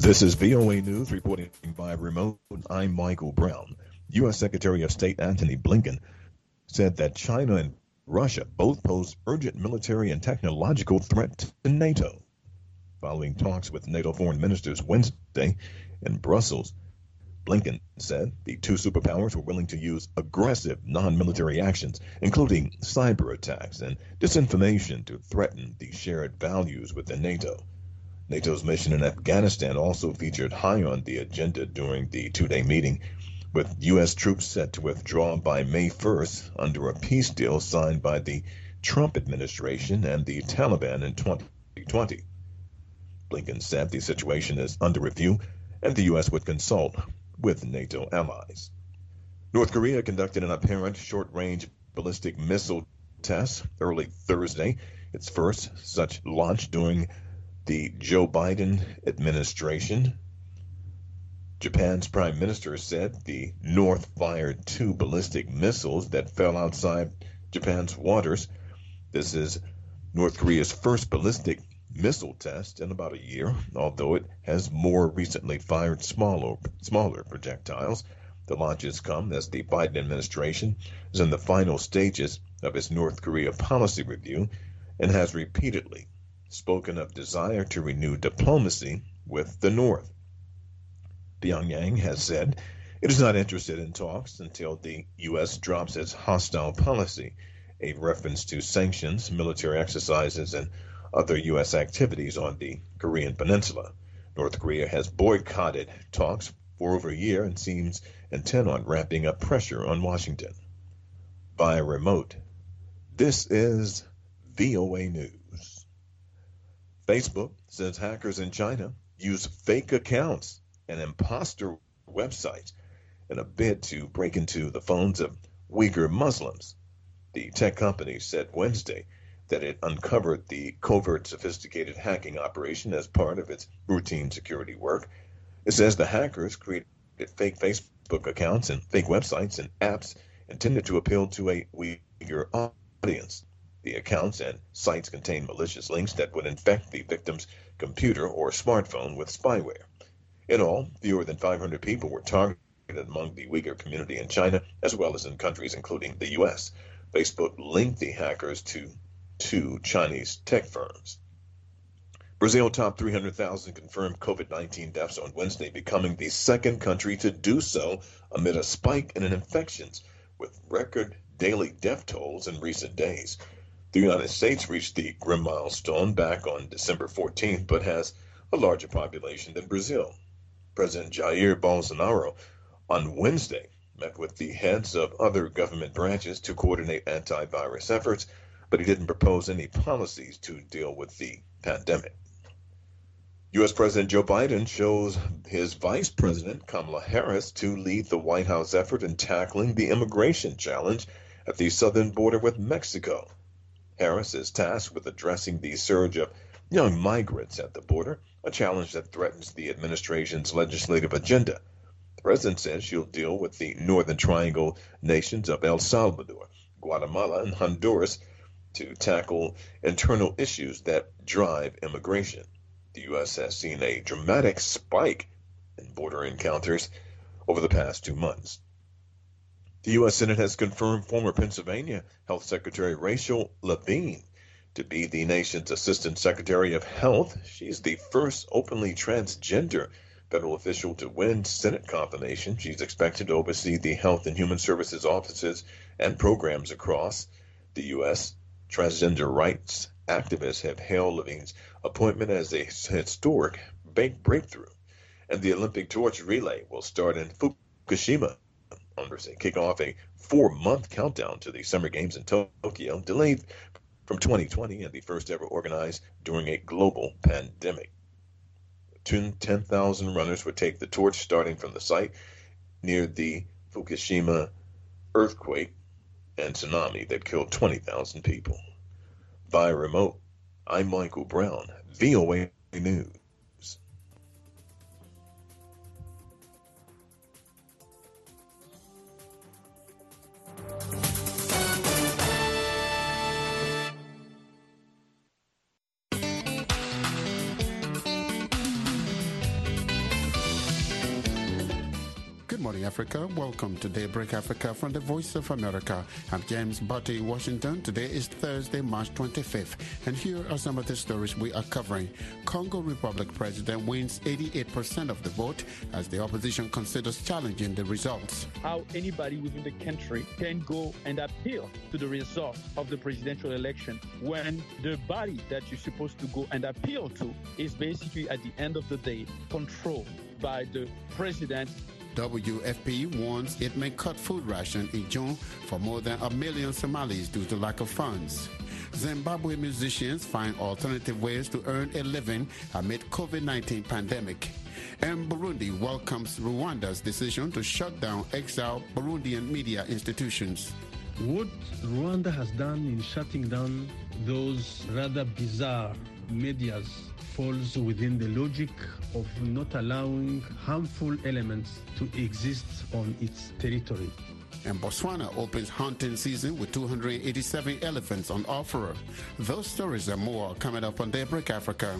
This is VOA News reporting by remote. I'm Michael Brown. U.S. Secretary of State Antony Blinken said that China and Russia both pose urgent military and technological threat to NATO. Following talks with NATO foreign ministers Wednesday in Brussels, Blinken said the two superpowers were willing to use aggressive non-military actions, including cyber attacks and disinformation, to threaten the shared values within NATO. NATO's mission in Afghanistan also featured high on the agenda during the two-day meeting, with U.S. troops set to withdraw by May 1st under a peace deal signed by the Trump administration and the Taliban in 2020. Blinken said the situation is under review and the U.S. would consult with NATO allies. North Korea conducted an apparent short-range ballistic missile test early Thursday, its first such launch during the Joe Biden administration. Japan's prime minister said the North fired two ballistic missiles that fell outside Japan's waters. This is North Korea's first ballistic missile test in about a year, although it has more recently fired smaller projectiles. The launches come as the Biden administration is in the final stages of its North Korea policy review and has repeatedly spoken of desire to renew diplomacy with the North. Pyongyang has said it is not interested in talks until the U.S. drops its hostile policy, a reference to sanctions, military exercises, and other U.S. activities on the Korean Peninsula. North Korea has boycotted talks for over a year and seems intent on ramping up pressure on Washington. By remote, this is VOA News. Facebook says hackers in China use fake accounts and imposter websites in a bid to break into the phones of Uyghur Muslims. The tech company said Wednesday that it uncovered the covert sophisticated hacking operation as part of its routine security work. It says the hackers created fake Facebook accounts and fake websites and apps intended to appeal to a Uyghur audience. The accounts and sites contain malicious links that would infect the victim's computer or smartphone with spyware. In all, fewer than 500 people were targeted among the Uyghur community in China, as well as in countries including the U.S. Facebook linked the hackers to two Chinese tech firms. Brazil topped 300,000 confirmed COVID-19 deaths on Wednesday, becoming the second country to do so amid a spike in infections, with record daily death tolls in recent days. The United States reached the grim milestone back on December 14th, but has a larger population than Brazil. President Jair Bolsonaro on Wednesday met with the heads of other government branches to coordinate antivirus efforts, but he didn't propose any policies to deal with the pandemic. U.S. President Joe Biden chose his Vice President Kamala Harris to lead the White House effort in tackling the immigration challenge at the southern border with Mexico. Harris is tasked with addressing the surge of young migrants at the border, a challenge that threatens the administration's legislative agenda. The president says she'll deal with the Northern Triangle nations of El Salvador, Guatemala, and Honduras to tackle internal issues that drive immigration. The U.S. has seen a dramatic spike in border encounters over the past 2 months. The U.S. Senate has confirmed former Pennsylvania Health Secretary Rachel Levine to be the nation's Assistant Secretary of Health. She's the first openly transgender federal official to win Senate confirmation. She's expected to oversee the Health and Human Services offices and programs across the U.S. Transgender rights activists have hailed Levine's appointment as a historic breakthrough, and the Olympic torch relay will start in Fukushima on Thursday, kick off a 4-month countdown to the Summer Games in Tokyo, delayed from 2020 and the first ever organized during a global pandemic. 10,000 runners would take the torch starting from the site near the Fukushima earthquake and tsunami that killed 20,000 people. Via remote, I'm Michael Brown, VOA News. morning, Africa. Welcome to Daybreak Africa from the Voice of America. I'm James Butte in Washington. Today is Thursday, March 25th. And here are some of the stories we are covering. Congo Republic president wins 88% of the vote as the opposition considers challenging the results. How anybody within the country can go and appeal to the result of the presidential election when the body that you're supposed to go and appeal to is basically at the end of the day controlled by the president. WFP warns it may cut food ration in June for more than 1 million Somalis due to lack of funds. Zimbabwe musicians find alternative ways to earn a living amid COVID-19 pandemic. And Burundi welcomes Rwanda's decision to shut down exiled Burundian media institutions. What Rwanda has done in shutting down those rather bizarre medias falls within the logic of not allowing harmful elements to exist on its territory. And Botswana opens hunting season with 287 elephants on offer. Those stories and more coming up on Daybreak Africa.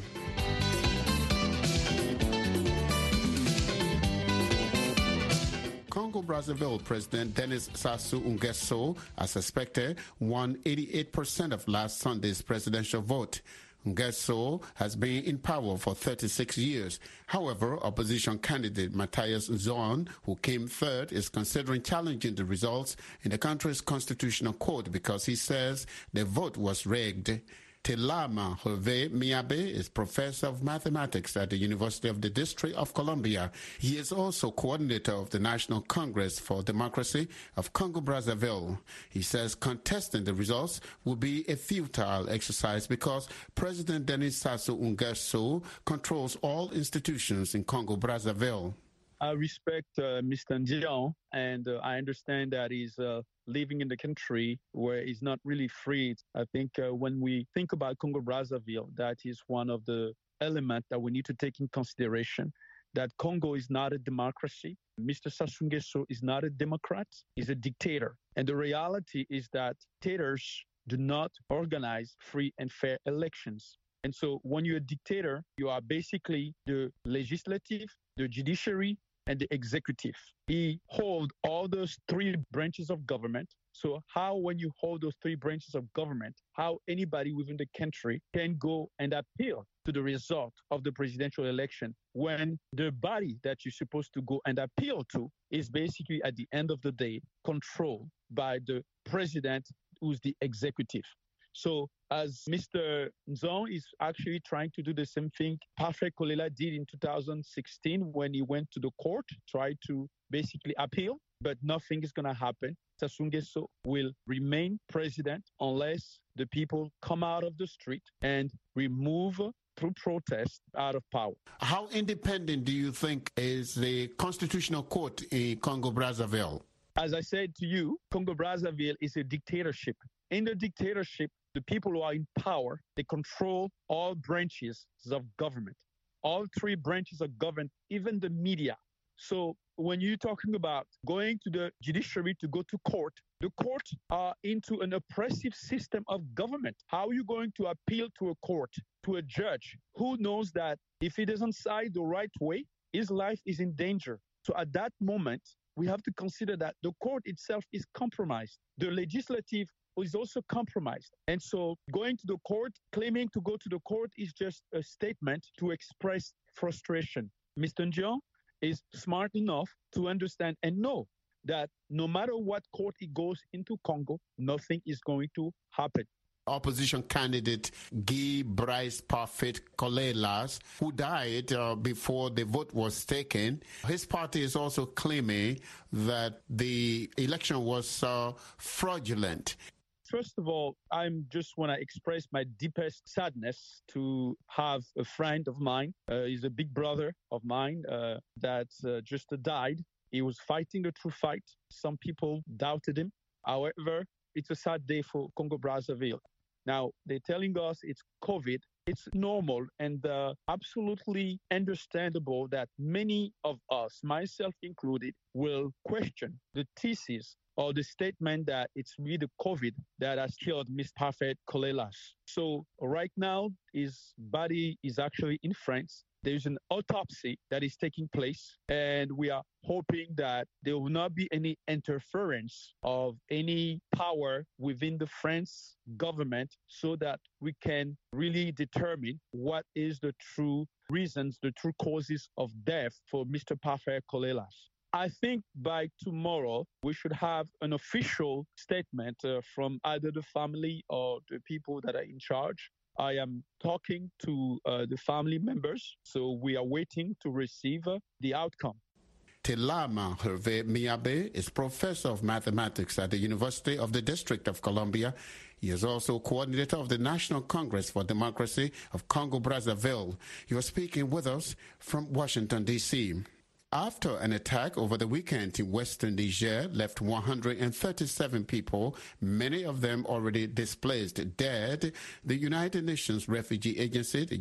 Congo-Brazzaville President Denis Sassou Nguesso, as expected, won 88% of last Sunday's presidential vote. Nguesso has been in power for 36 years. However, opposition candidate Matthias Zone, who came third, is considering challenging the results in the country's constitutional court because he says the vote was rigged. Telama Hervé Miabe is professor of mathematics at the University of the District of Columbia. He is also coordinator of the National Congress for Democracy of Congo-Brazzaville. He says contesting the results will be a futile exercise because President Denis Sassou Nguesso controls all institutions in Congo-Brazzaville. I respect Mr. Ndian, and I understand that he's living in the country where he's not really free. I think when we think about Congo-Brazzaville, that is one of the elements that we need to take in consideration, that Congo is not a democracy. Mr. Sassou Nguesso is not a Democrat, he's a dictator. And the reality is that dictators do not organize free and fair elections. And so when you're a dictator, you are basically the legislative, the judiciary, and the executive. He holds all those three branches of government. So how, when you hold those three branches of government, how anybody within the country can go and appeal to the result of the presidential election when the body that you're supposed to go and appeal to is basically at the end of the day controlled by the president, who's the executive. So as Mr. Nzon is actually trying to do the same thing Parfait Kolela did in 2016 when he went to the court, tried to basically appeal, but nothing is going to happen. Sassou Nguesso will remain president unless the people come out of the street and remove through protest out of power. How independent do you think is the constitutional court in Congo-Brazzaville? As I said to you, Congo-Brazzaville is a dictatorship. In the dictatorship, the people who are in power, they control all branches of government, all three branches of government, even the media. So when you're talking about going to the judiciary to go to court, the courts are into an oppressive system of government. How are you going to appeal to a court, to a judge who knows that if he doesn't side the right way, his life is in danger? So at that moment, we have to consider that the court itself is compromised. The legislative is also compromised. And so going to the court, claiming to go to the court is just a statement to express frustration. Mr. Ndian is smart enough to understand and know that no matter what court he goes into Congo, nothing is going to happen. Opposition candidate Guy Brice Parfait Kolela, who died before the vote was taken. His party is also claiming that the election was fraudulent. First of all, I just want to express my deepest sadness to have a friend of mine. He's a big brother of mine that just died. He was fighting the true fight. Some people doubted him. However, it's a sad day for Congo-Brazzaville. Now, they're telling us it's COVID. It's normal and absolutely understandable that many of us, myself included, will question the thesis or the statement that it's really the COVID that has killed Ms. Parfait Kolela. So right now, his body is actually in France. There's an autopsy that is taking place, and we are hoping that there will not be any interference of any power within the French government so that we can really determine what is the true reasons, the true causes of death for Mr. Parfait Kolelas. I think by tomorrow, we should have an official statement from either the family or the people that are in charge. I am talking to the family members, so we are waiting to receive the outcome. Tilama Hervé Miabe is professor of mathematics at the University of the District of Columbia. He is also coordinator of the National Congress for Democracy of Congo-Brazzaville. He was speaking with us from Washington, D.C. After an attack over the weekend in western Niger left 137 people, many of them already displaced, dead, the United Nations Refugee Agency, the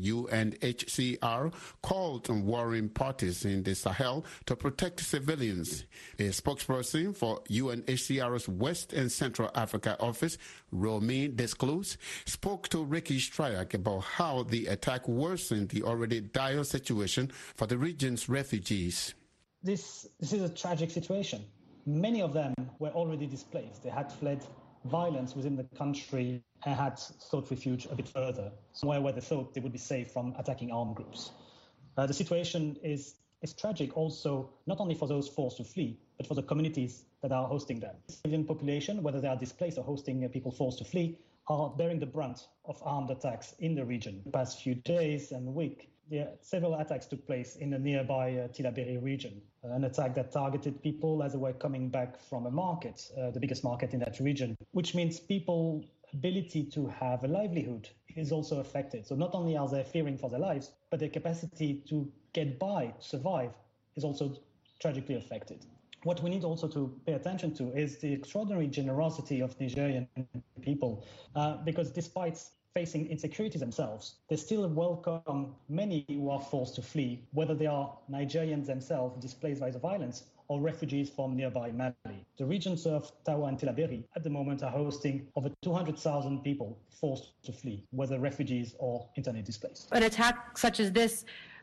UNHCR, called on warring parties in the Sahel to protect civilians. A spokesperson for UNHCR's West and Central Africa office, Romy Desclous, spoke to Ricky Stryak about how the attack worsened the already dire situation for the region's refugees. This is a tragic situation. Many of them were already displaced. They had fled violence within the country and had sought refuge a bit further, somewhere where they thought they would be safe from attacking armed groups. The situation is tragic also, not only for those forced to flee, but for the communities that are hosting them. The civilian population, whether they are displaced or hosting people forced to flee, are bearing the brunt of armed attacks in the region. The past few days and week, several attacks took place in the nearby Tillabéri region. An attack that targeted people as they were coming back from a market, the biggest market in that region, which means people's ability to have a livelihood is also affected. So not only are they fearing for their lives, but their capacity to get by, survive, is also tragically affected. What we need also to pay attention to is the extraordinary generosity of Nigerian people, because despite facing insecurity themselves, they still welcome many who are forced to flee, whether they are Nigerians themselves displaced by the violence or refugees from nearby Mali. The regions of Tawa and Tillabéri at the moment are hosting over 200,000 people forced to flee, whether refugees or internally displaced. An attack such as this,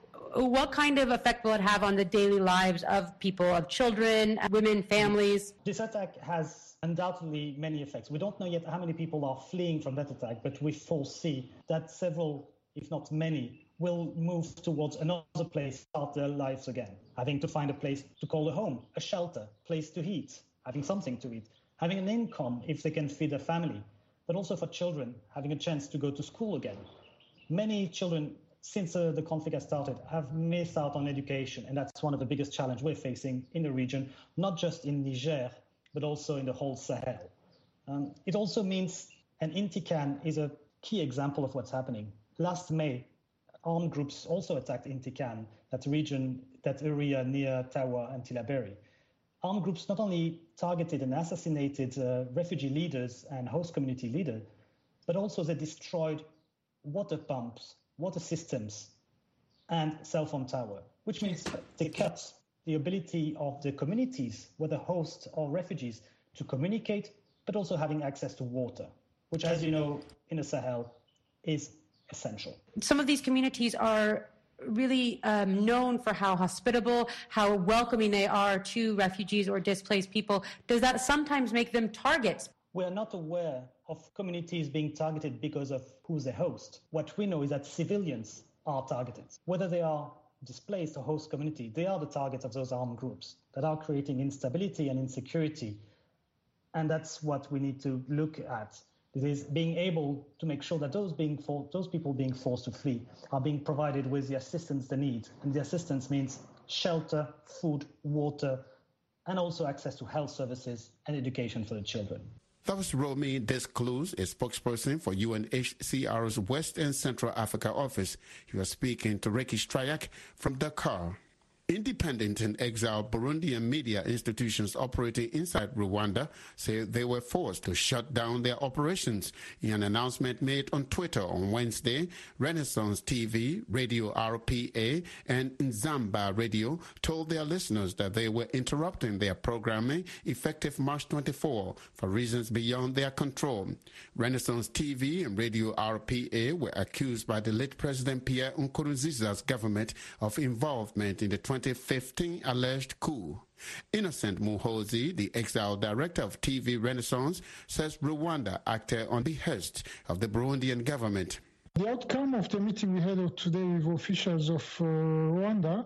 what kind of effect will it have on the daily lives of people, of children, women, families? This attack has undoubtedly many effects. We don't know yet how many people are fleeing from that attack, but we foresee that several, if not many, will move towards another place, start their lives again, having to find a place to call a home, a shelter, place to eat, having something to eat, having an income if they can feed a family, but also for children, having a chance to go to school again. Many children, since the conflict has started, have missed out on education, and that's one of the biggest challenges we're facing in the region, not just in Niger, but also in the whole Sahel. It also means, and Intikan is a key example of what's happening. Last May, armed groups also attacked Intikan, that area near Tawa and Tillabéri. Armed groups not only targeted and assassinated refugee leaders and host community leaders, but also they destroyed water pumps, water systems, and cell phone tower, which means they cut the ability of the communities, whether hosts or refugees, to communicate, but also having access to water, which, as you know, in the Sahel is essential. Some of these communities are really known for how hospitable, how welcoming they are to refugees or displaced people. Does that sometimes make them targets? We are not aware of communities being targeted because of who they host. What we know is that civilians are targeted. Whether they are displaced or host community, they are the targets of those armed groups that are creating instability and insecurity. And that's what we need to look at. It is being able to make sure that those people being forced to flee are being provided with the assistance they need. And the assistance means shelter, food, water, and also access to health services and education for the children. That was Romy Desclous, a spokesperson for UNHCR's West and Central Africa office. He was speaking to Ricky Stryak from Dakar. Independent and exiled Burundian media institutions operating inside Rwanda say they were forced to shut down their operations. In an announcement made on Twitter on Wednesday, Renaissance TV, Radio RPA, and Nzamba Radio told their listeners that they were interrupting their programming effective March 24 for reasons beyond their control. Renaissance TV and Radio RPA were accused by the late President Pierre Nkurunziza's government of involvement in the 2015 alleged coup. Innocent Muhozi, the exiled director of TV Renaissance, says Rwanda acted on the behest of the Burundian government. The outcome of the meeting we had today with officials of Rwanda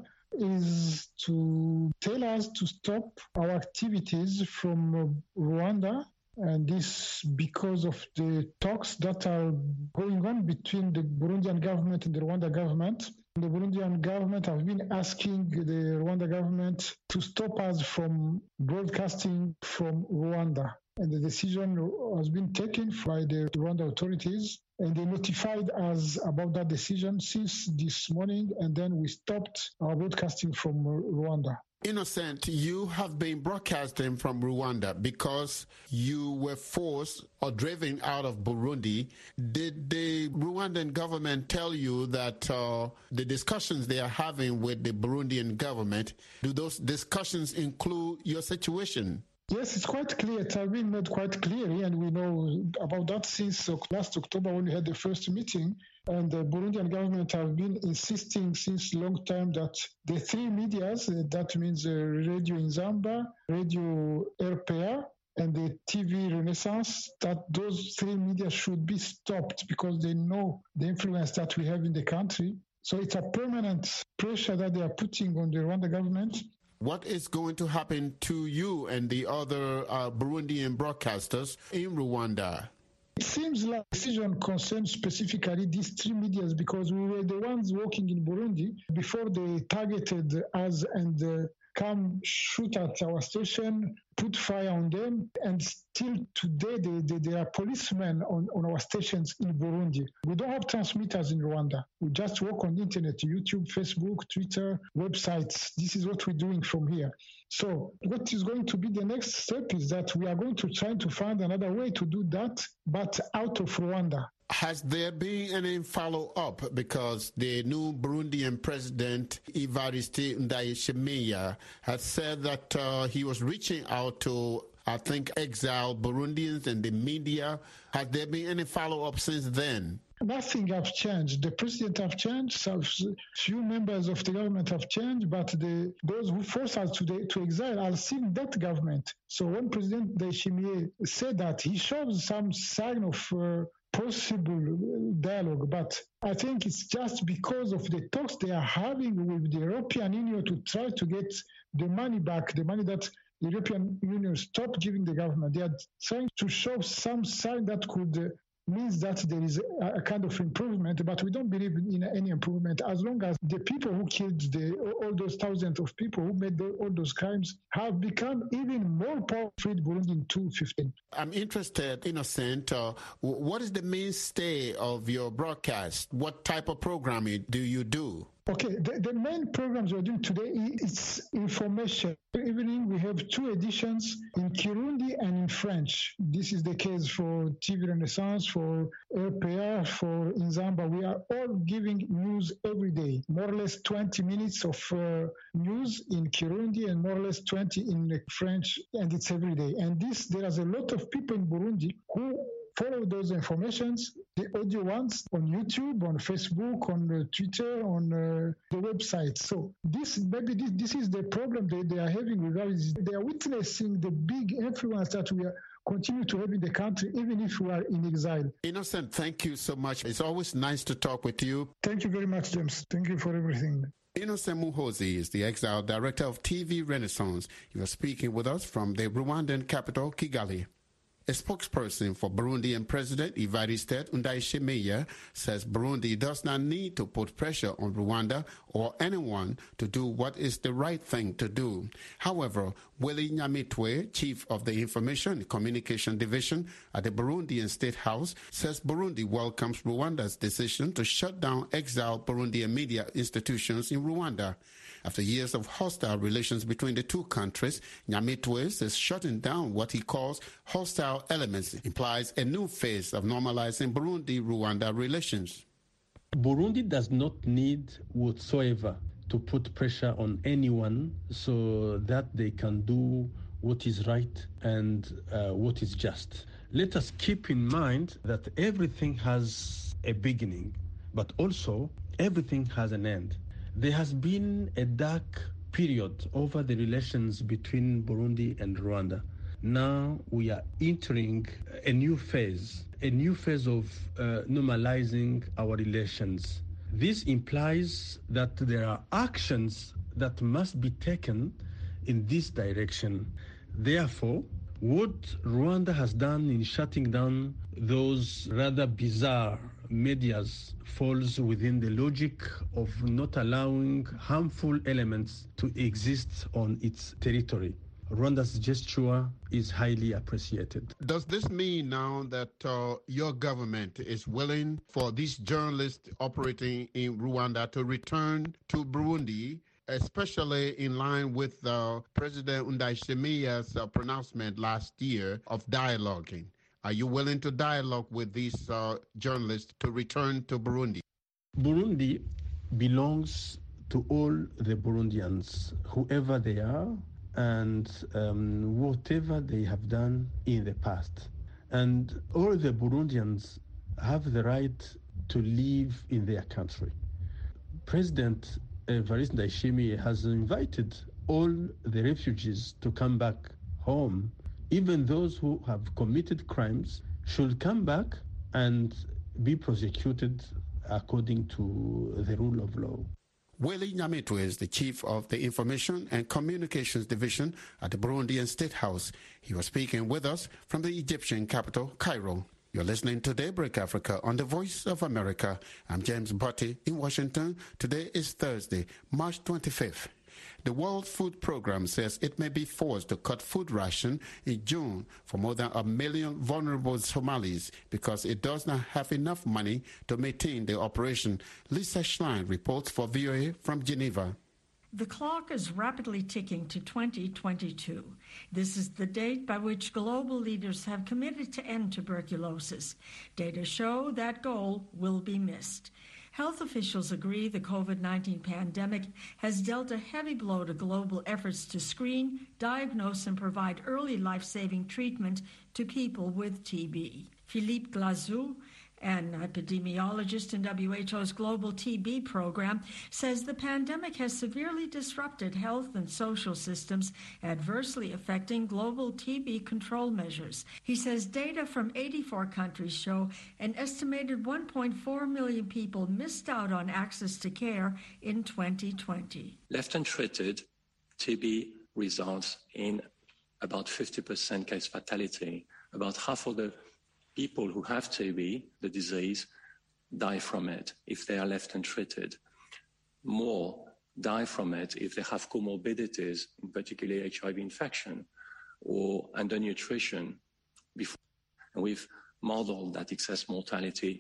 is to tell us to stop our activities from Rwanda, and this because of the talks that are going on between the Burundian government and the Rwanda government. The Burundian government have been asking the Rwanda government to stop us from broadcasting from Rwanda. And the decision has been taken by the Rwanda authorities, and they notified us about that decision since this morning, and then we stopped our broadcasting from Rwanda. Innocent, you have been broadcasting from Rwanda because you were forced or driven out of Burundi. Did the Rwandan government tell you that the discussions they are having with the Burundian government, do those discussions include your situation? Yes, it's quite clear. It has been made quite clearly, and we know about that since last October when we had the first meeting. And the Burundian government have been insisting since a long time that the three medias, that means Radio Nzamba, Radio RPA, and the TV Renaissance, that those three media should be stopped because they know the influence that we have in the country. So it's a permanent pressure that they are putting on the Rwanda government. What is going to happen to you and the other Burundian broadcasters in Rwanda? It seems like the decision concerns specifically these three medias because we were the ones working in Burundi before they targeted us and come shoot at our station, put fire on them, and still today there are policemen on our stations in Burundi. We don't have transmitters in Rwanda. We just work on the internet, YouTube, Facebook, Twitter, websites. This is what we're doing from here. So what is going to be the next step is that we are going to try to find another way to do that, but out of Rwanda. Has there been any follow-up? Because the new Burundian president, Evariste Ndayishimiye, has said that he was reaching out to, I think, exiled Burundians and the media. Has there been any follow-up since then? Nothing has changed. The president have changed. So few members of the government have changed, but those who forced us to exile are still that government. So when President Ndayishimiye said that, he shows some sign of possible dialogue, but I think it's just because of the talks they are having with the European Union to try to get the money back, the money that the European Union stopped giving the government. They are trying to show some sign that could means that there is a kind of improvement, but we don't believe in any improvement as long as the people who killed all those thousands of people who made all those crimes have become even more powerful in Burundi in 2015. I'm interested, Innocent, what is the mainstay of your broadcast? What type of programming do you do? Okay, the main programs we're doing today is information. Every evening we have 2 editions in Kirundi and in French. This is the case for TV Renaissance, for RPA, for Nzamba. We are all giving news every day, more or less 20 minutes of news in Kirundi and more or less 20 in French, and it's every day. And there is a lot of people in Burundi who follow those informations, the audio ones, on YouTube, on Facebook, on Twitter, on the website. So this is the problem they are having with us. They are witnessing the big influence that we continue to have in the country, even if we are in exile. Innocent, thank you so much. It's always nice to talk with you. Thank you very much, James. Thank you for everything. Innocent Muhozi is the exiled director of TV Renaissance. He was speaking with us from the Rwandan capital, Kigali. A spokesperson for Burundian President Evariste Ndayishimiye says Burundi does not need to put pressure on Rwanda or anyone to do what is the right thing to do. However, Willie Nyamitwe, Chief of the Information and Communication Division at the Burundian State House, says Burundi welcomes Rwanda's decision to shut down exiled Burundian media institutions in Rwanda. After years of hostile relations between the two countries, Nyamitwe says shutting down what he calls hostile elements implies a new phase of normalizing Burundi-Rwanda relations. Burundi does not need whatsoever to put pressure on anyone so that they can do what is right and what is just. Let us keep in mind that everything has a beginning, but also everything has an end. There has been a dark period over the relations between Burundi and Rwanda. Now we are entering a new phase of normalizing our relations. This implies that there are actions that must be taken in this direction. Therefore, what Rwanda has done in shutting down those rather bizarre medias falls within the logic of not allowing harmful elements to exist on its territory. Rwanda's gesture is highly appreciated. Does this mean now that your government is willing for these journalists operating in Rwanda to return to Burundi, especially in line with President Ndayishimiye's pronouncement last year of dialoguing? Are you willing to dialogue with these journalists to return to Burundi? Burundi belongs to all the Burundians, whoever they are, and whatever they have done in the past. And all the Burundians have the right to live in their country. President Evariste Ndayishimiye has invited all the refugees to come back home. Even those who have committed crimes should come back and be prosecuted according to the rule of law. Willie Nyamitwe is the Chief of the Information and Communications Division at the Burundian State House. He was speaking with us from the Egyptian capital, Cairo. You're listening to Daybreak Africa on the Voice of America. I'm James Botti in Washington. Today is Thursday, March 25th. The World Food Programme says it may be forced to cut food ration in June for more than 1 million vulnerable Somalis because it does not have enough money to maintain the operation. Lisa Schlein reports for VOA from Geneva. The clock is rapidly ticking to 2022. This is the date by which global leaders have committed to end tuberculosis. Data show that goal will be missed. Health officials agree the COVID-19 pandemic has dealt a heavy blow to global efforts to screen, diagnose, and provide early life-saving treatment to people with TB. Philippe Glazou, an epidemiologist in WHO's global TB program, says the pandemic has severely disrupted health and social systems, adversely affecting global TB control measures. He says data from 84 countries show an estimated 1.4 million people missed out on access to care in 2020. Left untreated, TB results in about 50% case fatality. About half of the people who have TB, the disease, die from it if they are left untreated. More die from it if they have comorbidities, in particular HIV infection or undernutrition. And we've modeled that excess mortality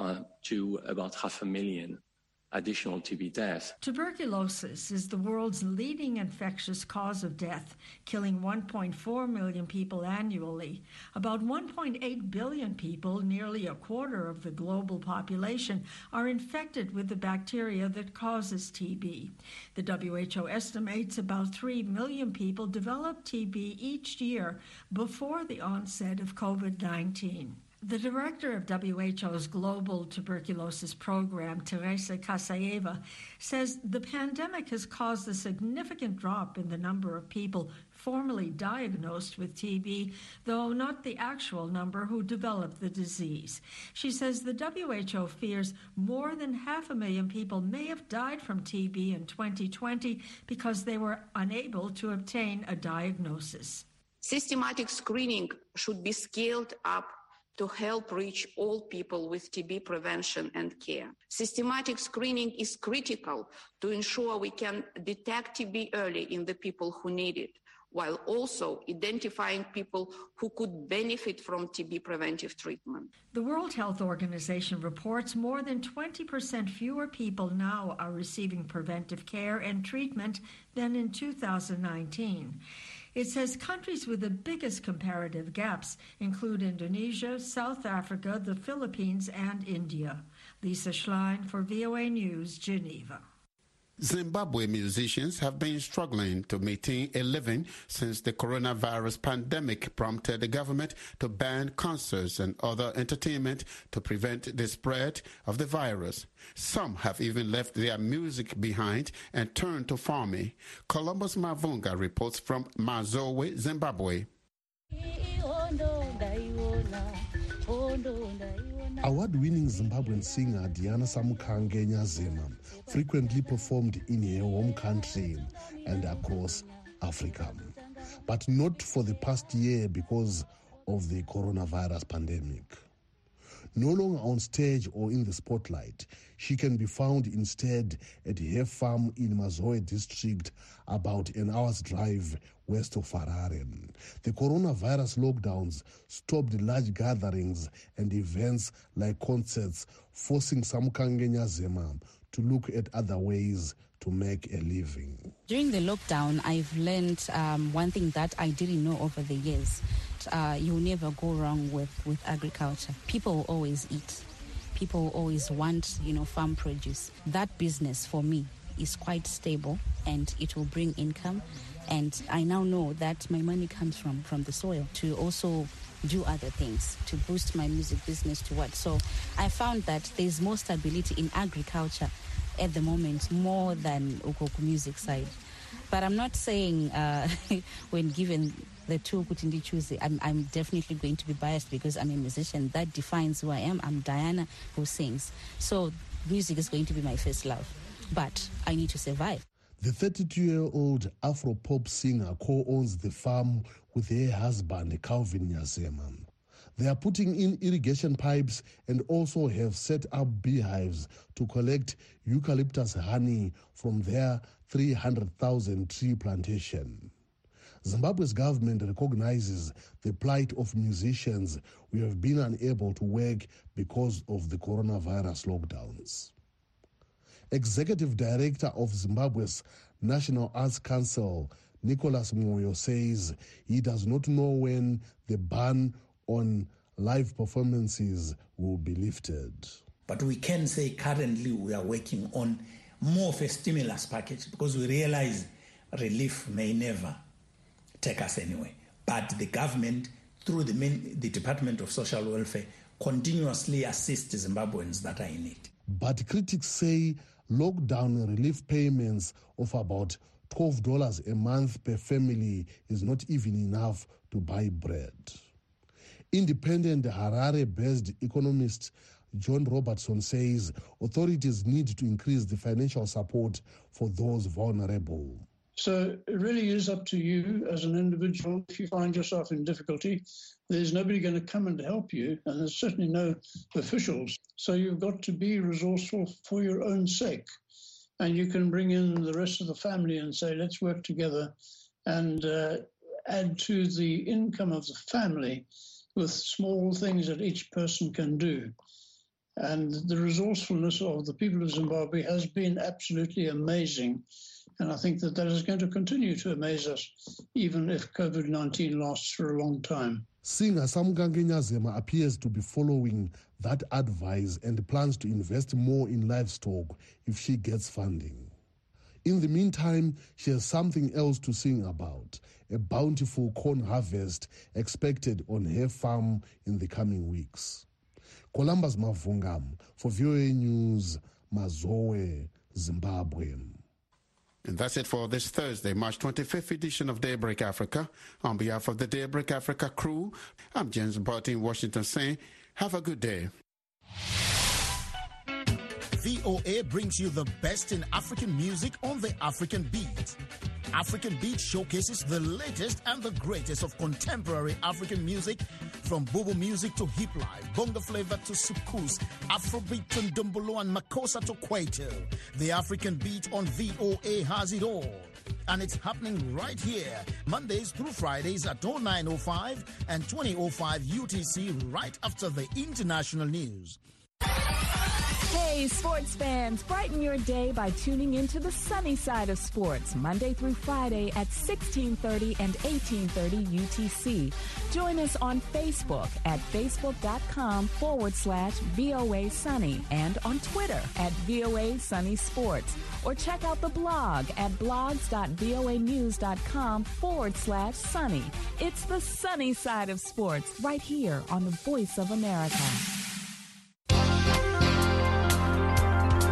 to about 500,000 additional TB deaths. Tuberculosis is the world's leading infectious cause of death, killing 1.4 million people annually. About 1.8 billion people, nearly a quarter of the global population, are infected with the bacteria that causes TB. The WHO estimates about 3 million people develop TB each year before the onset of COVID-19. The director of WHO's Global Tuberculosis Program, Teresa Kasayeva, says the pandemic has caused a significant drop in the number of people formally diagnosed with TB, though not the actual number who developed the disease. She says the WHO fears more than 500,000 people may have died from TB in 2020 because they were unable to obtain a diagnosis. Systematic screening should be scaled up to help reach all people with TB prevention and care. Systematic screening is critical to ensure we can detect TB early in the people who need it. while also identifying people who could benefit from TB preventive treatment. The World Health Organization reports more than 20% fewer people now are receiving preventive care and treatment than in 2019. It says countries with the biggest comparative gaps include Indonesia, South Africa, the Philippines, and India. Lisa Schlein for VOA News, Geneva. Zimbabwe musicians have been struggling to maintain a living since the coronavirus pandemic prompted the government to ban concerts and other entertainment to prevent the spread of the virus. Some have even left their music behind and turned to farming. Columbus Mavunga reports from Mazowe, Zimbabwe. Award-winning Zimbabwean singer Diana Samukange Nyazema frequently performed in her home country and across Africa, but not for the past year because of the coronavirus pandemic. No longer on stage or in the spotlight, she can be found instead at her farm in Mazowe district, about an hour's drive west of Harare. The coronavirus lockdowns stopped large gatherings and events like concerts, forcing Samukange Nyazema to look at other ways to make a living. During the lockdown, I've learned one thing that I didn't know over the years. You'll never go wrong with agriculture. People will always eat. People will always want, farm produce. That business for me is quite stable and it will bring income. And I now know that my money comes from the soil to also do other things, to boost my music business to what. So I found that there's more stability in agriculture at the moment, more than Ukoku music side. But I'm not saying when given the two Kutindi choose, I'm definitely going to be biased because I'm a musician. That defines who I am. I'm Diana who sings. So music is going to be my first love. But I need to survive. The 32-year-old Afro-pop singer co-owns the farm with her husband, Calvin Nyazema. They are putting in irrigation pipes and also have set up beehives to collect eucalyptus honey from their 300,000 tree plantation. Zimbabwe's government recognizes the plight of musicians who have been unable to work because of the coronavirus lockdowns. Executive Director of Zimbabwe's National Arts Council, Nicholas Moyo, says he does not know when the ban on live performances will be lifted. But we can say currently we are working on more of a stimulus package because we realize relief may never take us anywhere. But the government, through the Department of Social Welfare, continuously assists Zimbabweans that are in need. But critics say lockdown relief payments of about $12 a month per family is not even enough to buy bread. Independent Harare-based economist John Robertson says authorities need to increase the financial support for those vulnerable. So it really is up to you as an individual. If you find yourself in difficulty, there's nobody going to come and help you, and there's certainly no officials. So you've got to be resourceful for your own sake. And you can bring in the rest of the family and say, let's work together and add to the income of the family with small things that each person can do. And the resourcefulness of the people of Zimbabwe has been absolutely amazing. And I think that is going to continue to amaze us, even if COVID-19 lasts for a long time. Singer Samukange Nyazema appears to be following that advice and plans to invest more in livestock if she gets funding. In the meantime, she has something else to sing about, a bountiful corn harvest expected on her farm in the coming weeks. Columbus Mavunga for VOA News, Mazowe, Zimbabwe. And that's it for this Thursday, March 25th edition of Daybreak Africa. On behalf of the Daybreak Africa crew, I'm James Barty in Washington saying, have a good day. VOA brings you the best in African music on the African beat. African Beat showcases the latest and the greatest of contemporary African music, from Bobo music to hip life, bongo flavor to soukous, Afrobeat to Ndombolo and Makossa to Kwaito. The African Beat on VOA has it all. And it's happening right here, Mondays through Fridays at 09:05 and 20:05 UTC, right after the international news. Hey, sports fans, brighten your day by tuning into the sunny side of sports, Monday through Friday at 16:30 and 18:30 UTC. Join us on Facebook at facebook.com/VOA Sunny and on Twitter at VOA Sunny Sports. Or check out the blog at blogs.voanews.com/sunny. It's the sunny side of sports right here on the Voice of America.